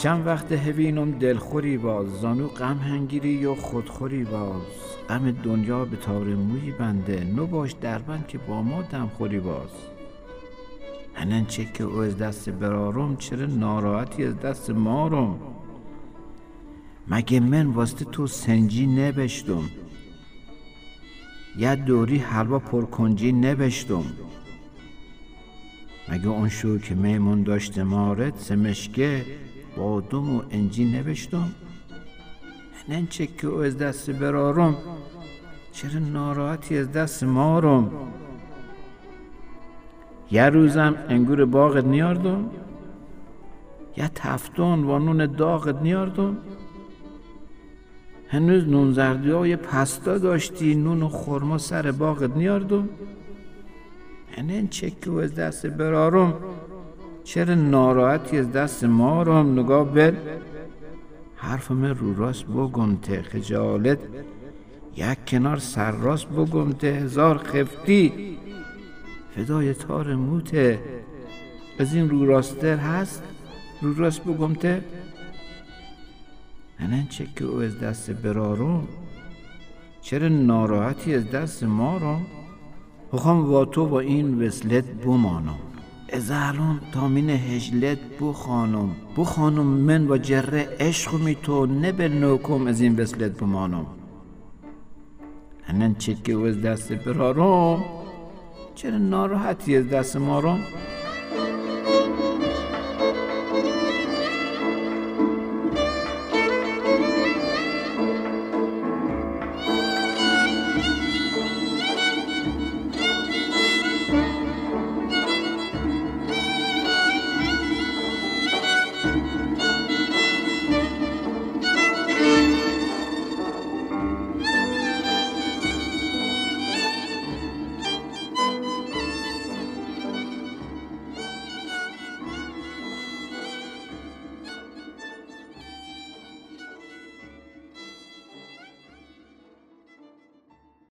چند وقت هوینم دلخوری باز، زانو غم هنگیری یا خودخوری باز. غم دنیا به تار موی بنده، نو باش دربند که با ما دم خوری باز. هنن چه که او از دست برارم، چرا ناراحتی از دست مارم. مگه من واسه تو سنجی نبشتم، یا دوری حلوا پرکنجی نبشتم. مگه اون شو که میمون داشته مارد، سمشکه بادم و انجی نبشتم. هنن چه که او از دست برارم، چرا ناراحتی از دست مارم. یه روزم انگور باغت نیاردم، یا تفتون و نون داغت نیاردم. هنوز نون زردی های پستا داشتی، نون و خورما سر باغت نیاردم. هنن چه که او از دست برارم، چرا ناراحتی از دست مارم. نگاه بر حرف من رو راست بگم ته، خجالت یک کنار سر راست بگم ته. هزار خفتی فدای تار موته، از این رو راستر هست رو راست بگم ته. هنن چه که او از دست برارم، چرا ناراحتی از دست مارم. بخوام با تو با این وصلت بمانم، از الان تا مین هجلت بخانم من و جره عشق می تو، نبر نوکم از این وصلت بمانم. هنن چه که او از دست برارم، چرا ناراحتی از دست مارم.